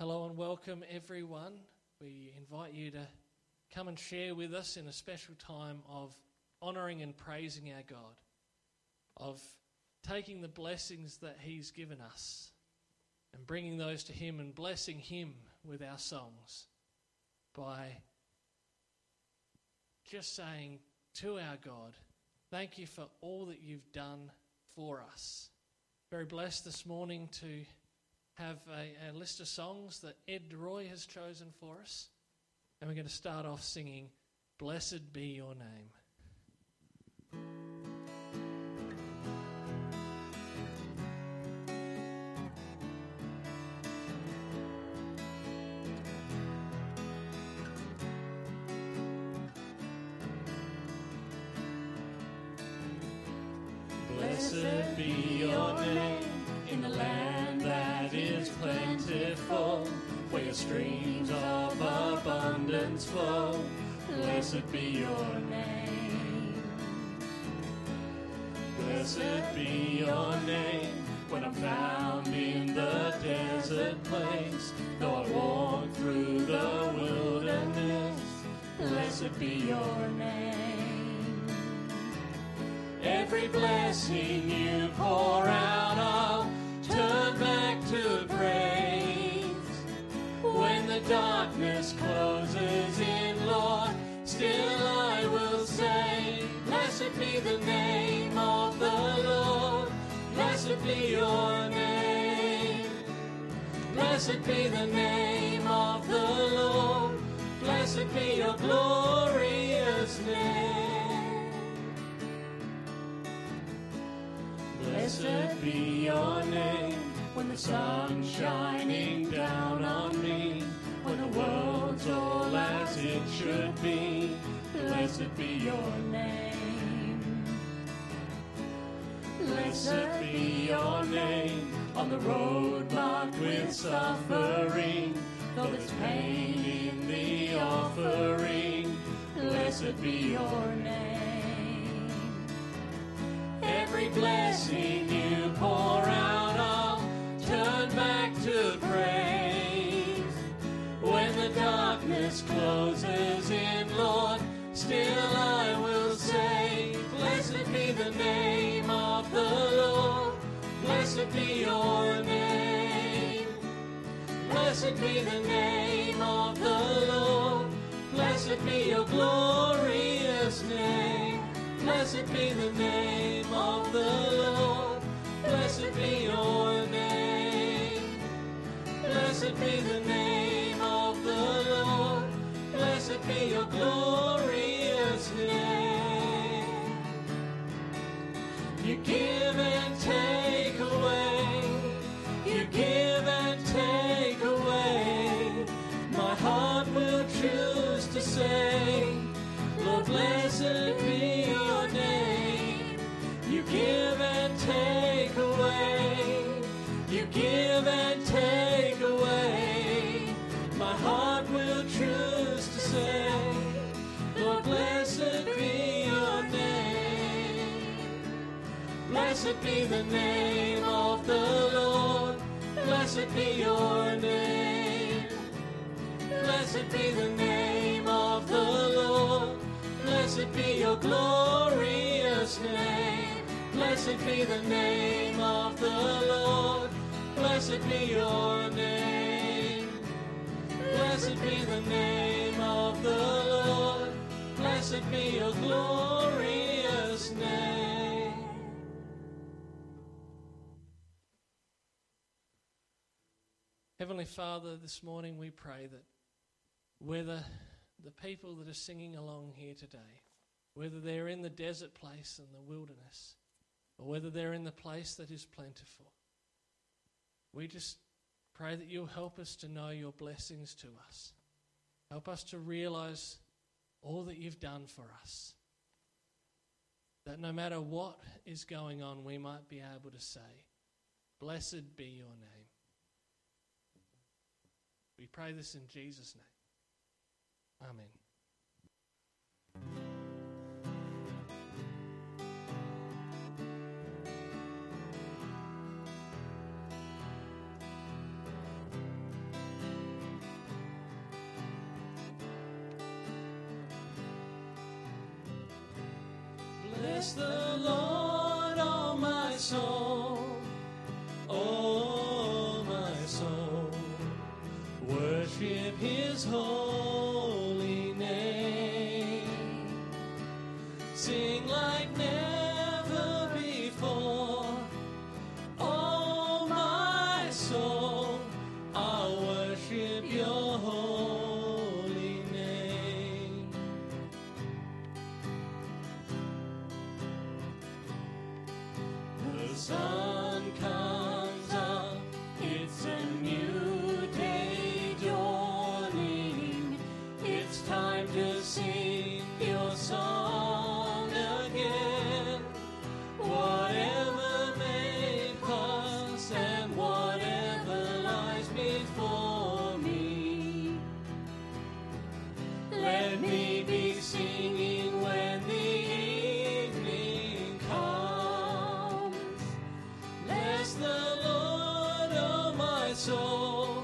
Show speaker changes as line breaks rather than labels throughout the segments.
Hello and welcome everyone. We invite you to come and share with us in a special time of honouring and praising our God, of taking the blessings that He's given us and bringing those to Him and blessing Him with our songs by just saying to our God, thank you for all that you've done for us. Very blessed this morning to have a list of songs that Ed Roy has chosen for us. And we're going to start off singing, Blessed Be Your Name. Blessed be your name in the land that is plentiful, where your streams of abundance flow. Blessed be your name. Blessed be your name when I'm found in the desert place. Though I walk through the wilderness, blessed be your name. Every blessing you pour out, I'll turn back to praise. When the darkness closes in, Lord, still I will say, blessed be the name of the Lord. Blessed be your name. Blessed be the name of the Lord. Blessed be your glorious name. Blessed be your name when the sun's shining down on me, when the world's all as it should be. Blessed be your name. Blessed be your name on the road marked with suffering, though there's pain in the offering. Blessed be your name. Every blessing you pour out, I'll turn back to praise. When the darkness closes in, Lord, still I will say, blessed be the name of the Lord. Blessed be your name. Blessed be the name of the Lord. Blessed be your glorious name. Blessed be the name of the Lord. Blessed be your name. Blessed be the name of the Lord. Blessed be your glorious name. You give and take away. You give and take away. My heart will choose to say, Lord, blessed be your name. You give and take away. You give and take away. My heart will choose to say, Lord, blessed be your name. Blessed be the name of the Lord. Blessed be your name. Blessed be the name of the Lord. Blessed be your glorious name. Blessed be the name of the Lord. Blessed be your name. Blessed be the name of the Lord. Blessed be your glorious name. Heavenly Father, this morning we pray that whether the people that are singing along here today, whether they're in the desert place and the wilderness, or whether they're in the place that is plentiful, we just pray that you'll help us to know your blessings to us. Help us to realize all that you've done for us. That no matter what is going on, we might be able to say, blessed be your name. We pray this in Jesus' name. Amen. Bless the Lord, oh my soul. Oh my soul. Worship his holy name. Sing like never before. Oh my soul, I'll worship your holy name. The sun comes up, it's a new day dawning. It's time to sing your song again. Whatever may pass and whatever lies before me, let me be singing when the evening comes. Bless the Lord, oh my soul.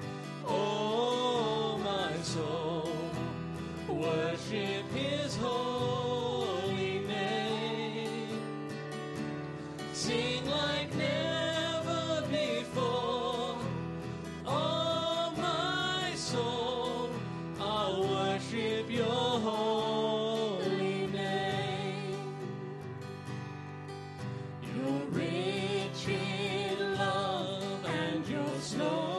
Oh my soul. Worship his holy name. Sing like never before. Oh my soul, I'll worship your holy name. You're rich in love and you're slow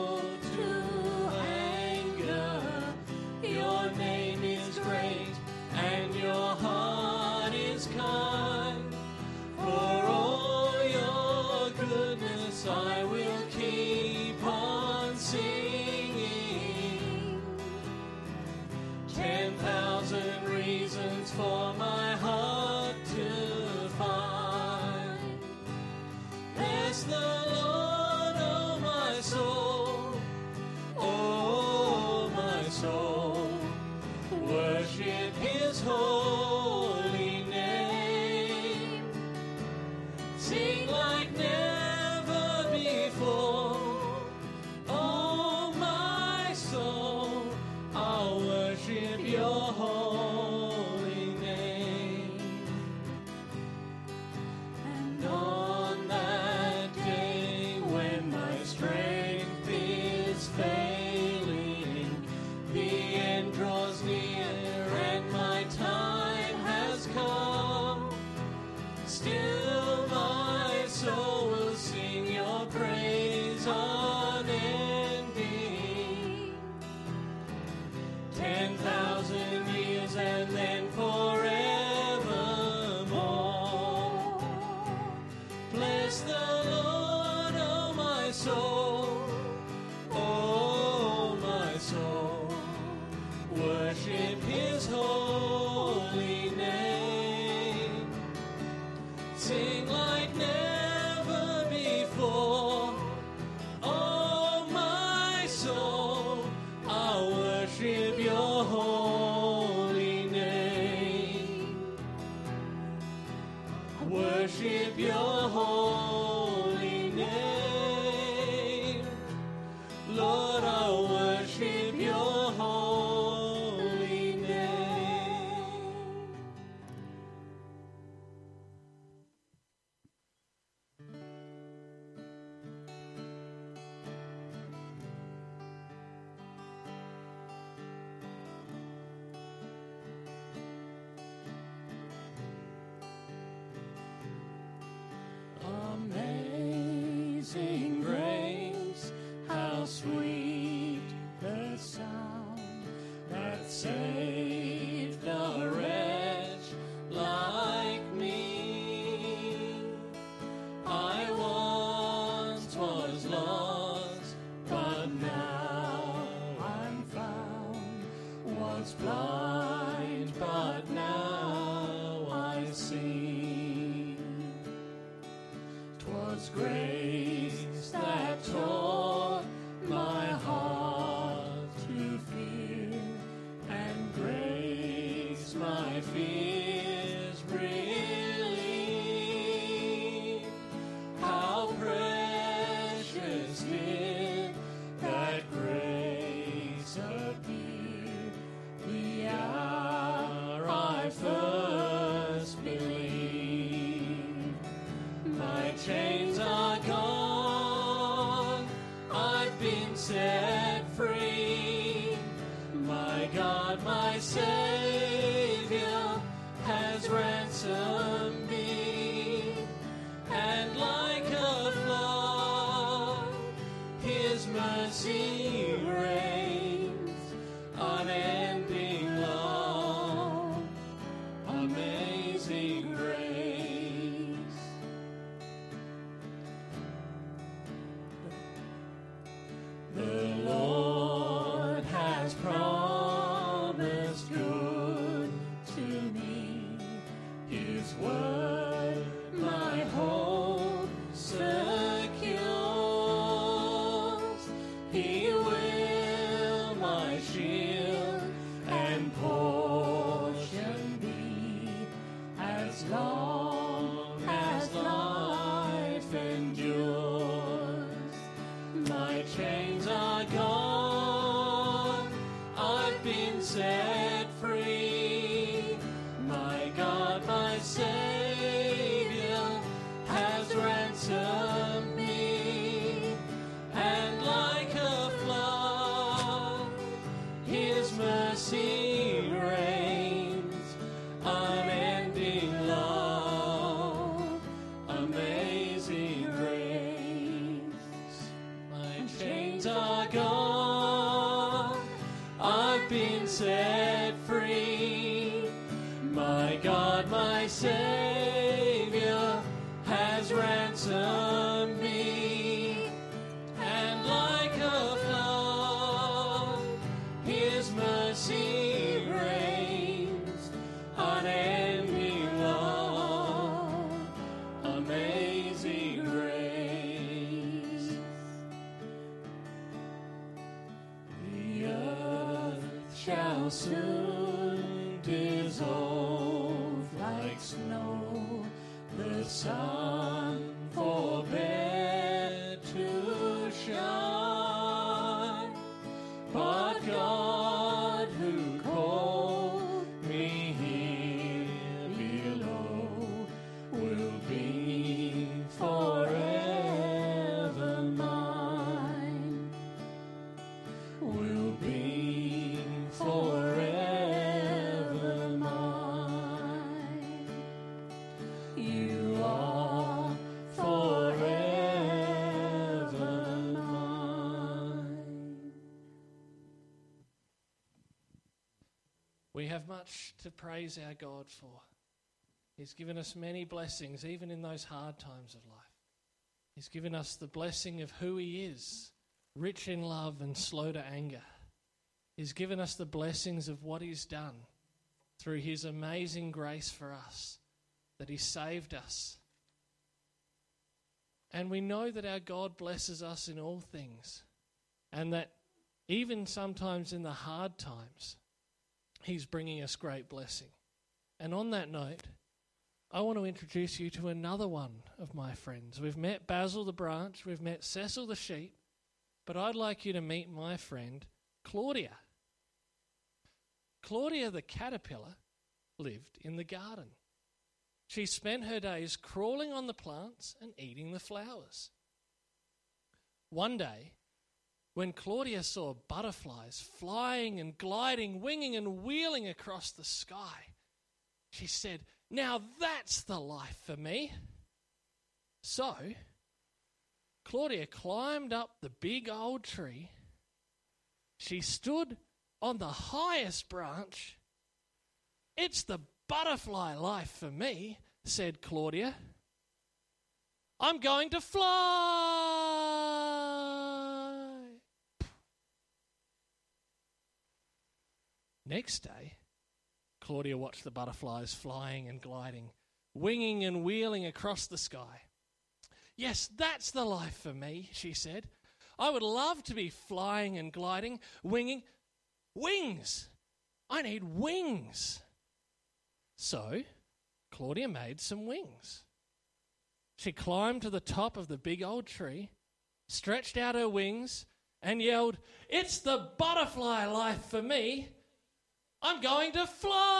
been set free. My God, my Savior, has ransomed me. And like a flood, His mercy reigns, unending love, amazing grace. The Lord has promised good to me. His word my hope secures. He will my shield and portion be, as long as life endures. My chains are gone, I've been set free. My God, my Savior, has ransomed me. And like a flood, His mercy reigns, unending love, amazing grace. My chains are gone, I've been set free. My God, my Savior, has ransomed me. And like a flood, His mercy reigns, unending love, amazing grace. The earth shall soon dissolve like snow, the sun forbid to shine. But God, who called me here below, will be forever mine. Will be forever mine. You are forever mine. We have much to praise our God for. He's given us many blessings, even in those hard times of life. He's given us the blessing of who He is, rich in love and slow to anger. He's given us the blessings of what He's done through His amazing grace for us, that He saved us. And we know that our God blesses us in all things, and that even sometimes in the hard times, He's bringing us great blessing. And on that note, I want to introduce you to another one of my friends. We've met Basil the branch, we've met Cecil the sheep, but I'd like you to meet my friend Claudia. Claudia the caterpillar lived in the garden. She spent her days crawling on the plants and eating the flowers. One day, when Claudia saw butterflies flying and gliding, winging and wheeling across the sky, she said, "Now that's the life for me." So, Claudia climbed up the big old tree. She stood on the highest branch. "It's the butterfly life for me," said Claudia. "I'm going to fly." Next day, Claudia watched the butterflies flying and gliding, winging and wheeling across the sky. "Yes, that's the life for me," she said. "I would love to be flying and gliding, winging. Wings! I need wings." So, Claudia made some wings. She climbed to the top of the big old tree, stretched out her wings, and yelled, "It's the butterfly life for me. I'm going to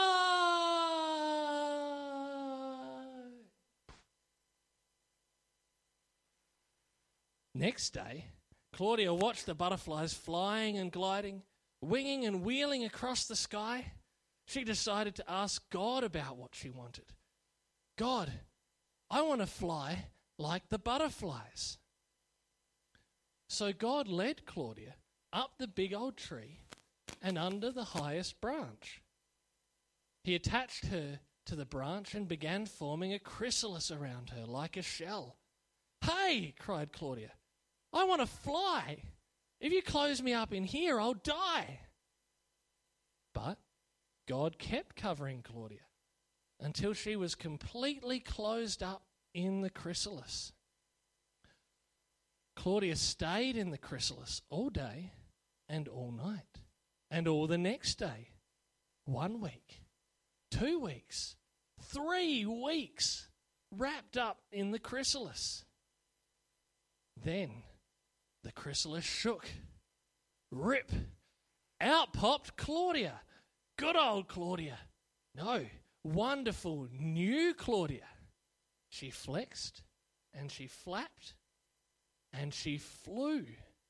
fly." Next day,
Claudia watched the butterflies flying and gliding, winging and wheeling across the sky. She decided to ask God about what she wanted. God, I want to fly like the butterflies. So God led Claudia up the big old tree and under the highest branch. He attached her to the branch and began forming a chrysalis around her like a shell. "Hey," cried Claudia, "I want to fly. If you close me up in here, I'll die." But God kept covering Claudia until she was completely closed up in the chrysalis. Claudia stayed in the chrysalis all day and all night and all the next day. 1 week, 2 weeks, 3 weeks wrapped up in the chrysalis. Then the chrysalis shook. Rip! Out popped Claudia. Good old Claudia. No, wonderful new Claudia. She flexed and she flapped and she flew.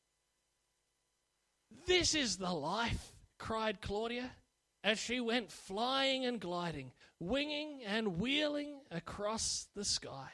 "This is the life," cried Claudia as she went flying and gliding, winging and wheeling across the sky.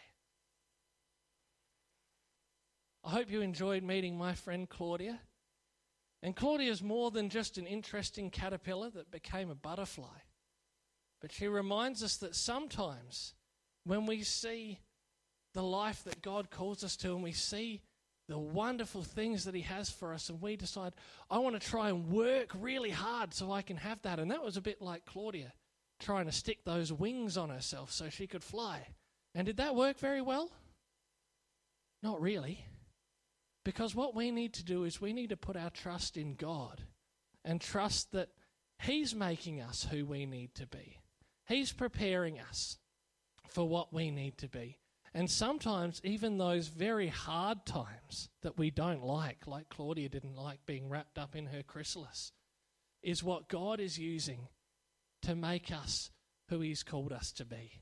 I hope you enjoyed meeting my friend Claudia. And Claudia is more than just an interesting caterpillar that became a butterfly. But she reminds us that sometimes when we see the life that God calls us to and we see the wonderful things that he has for us and we decide, I want to try and work really hard so I can have that. And that was a bit like Claudia trying to stick those wings on herself so she could fly. And did that work very well? Not really. Because what we need to do is we need to put our trust in God and trust that he's making us who we need to be. He's preparing us for what we need to be. And sometimes even those very hard times that we don't like Claudia didn't like being wrapped up in her chrysalis, is what God is using to make us who he's called us to be.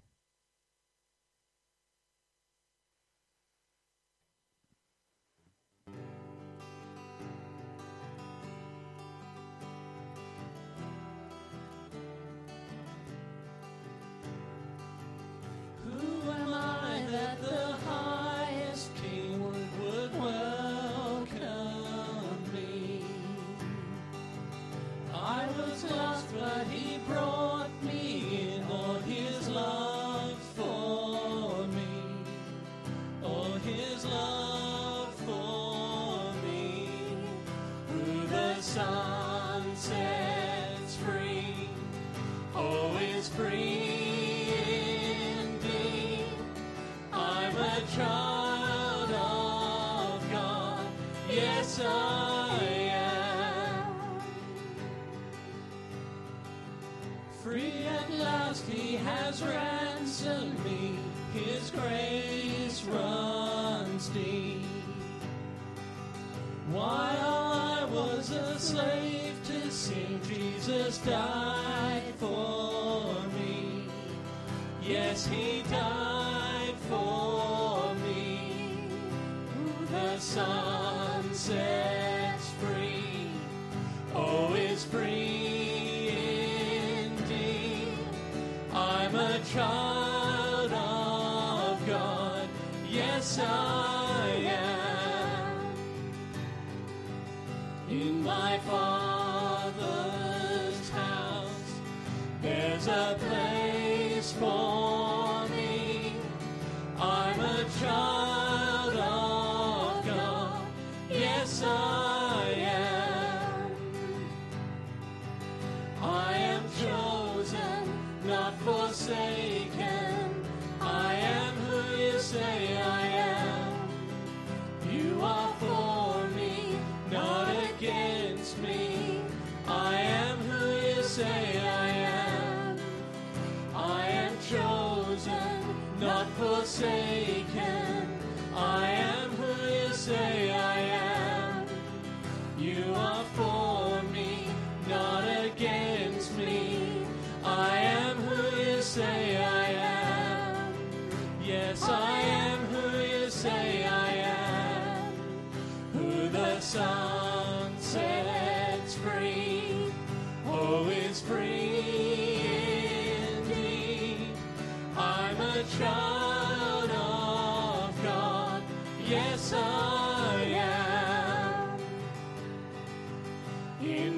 Who am I that the highest King would welcome me? I was lost, but he brought me in. All his love for me. All his love for me. Who the sun sets free, always free. Child of God, yes I am. Free at last he has ransomed me, his grace runs deep. While I was a slave to sin, Jesus died for me. Yes, he died for me. Who the Son sets free, oh, is free indeed. I'm a child of God, yes I am. In my Father's house there's a place for me. I'm a child of God, yes I am. I am chosen, not forsaken. I am who you say I am. You are for me, not against me. I am who you say I am. I am chosen, not forsaken. I am who you say I am. You are for me, not against me. I am who you say I am. Yes, I am who you say I am. Who the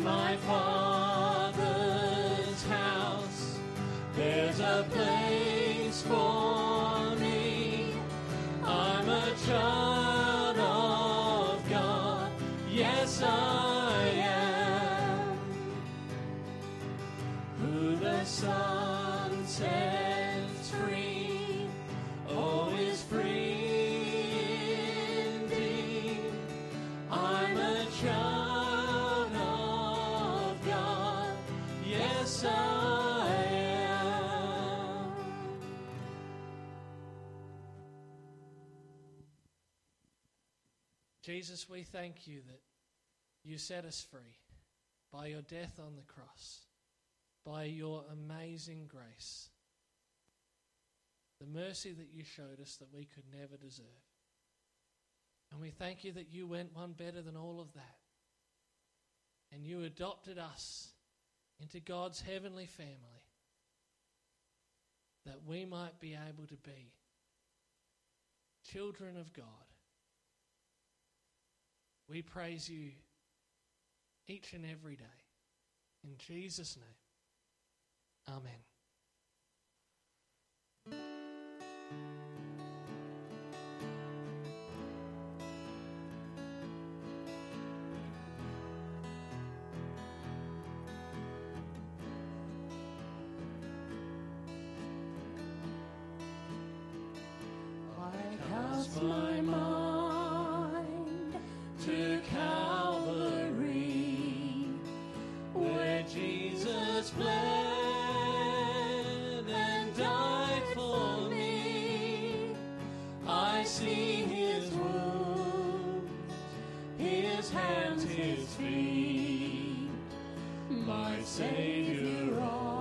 my Father's house, there's a place for me. I'm a child of God, yes I am. Who the Son sets free, oh, is free indeed. I'm a child of God, yes I am.
Jesus, we thank you that you set us free by your death on the cross, by your amazing grace, the mercy that you showed us that we could never deserve. And we thank you that you went one better than all of that. And you adopted us into God's heavenly family, that we might be able to be children of God. We praise you each and every day. In Jesus' name, amen.
I cast my mind to Calvary, where Jesus bled and died for me. I see his wounds, his hands, his feet, my Savior on